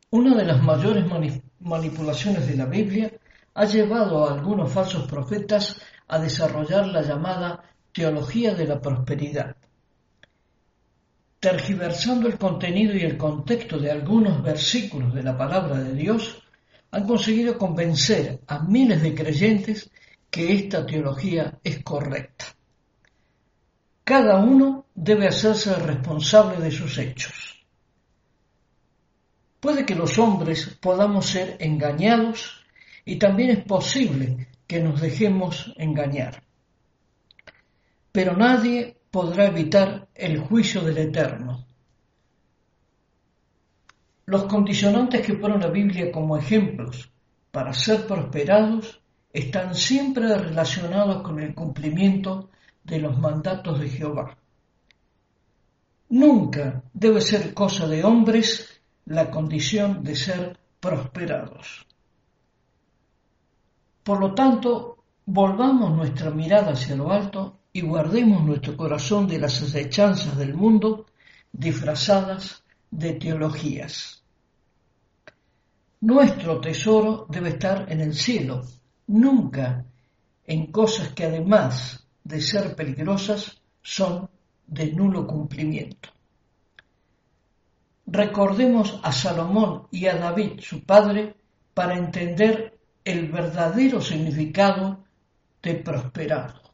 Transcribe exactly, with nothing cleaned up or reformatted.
Una de las mayores mani- manipulaciones de la Biblia ha llevado a algunos falsos profetas a desarrollar la llamada teología de la prosperidad. Tergiversando el contenido y el contexto de algunos versículos de la palabra de Dios, han conseguido convencer a miles de creyentes que esta teología es correcta. Cada uno debe hacerse responsable de sus hechos. Puede que los hombres podamos ser engañados y también es posible que nos dejemos engañar. Pero nadie podrá evitar el juicio del Eterno. Los condicionantes que pone la Biblia como ejemplos para ser prosperados están siempre relacionados con el cumplimiento de los mandatos de Jehová. Nunca debe ser cosa de hombres la condición de ser prosperados. Por lo tanto, volvamos nuestra mirada hacia lo alto y guardemos nuestro corazón de las acechanzas del mundo disfrazadas de teologías. Nuestro tesoro debe estar en el cielo, nunca en cosas que además de ser peligrosas son de nulo cumplimiento. Recordemos a Salomón y a David, su padre, para entender el verdadero significado de prosperar.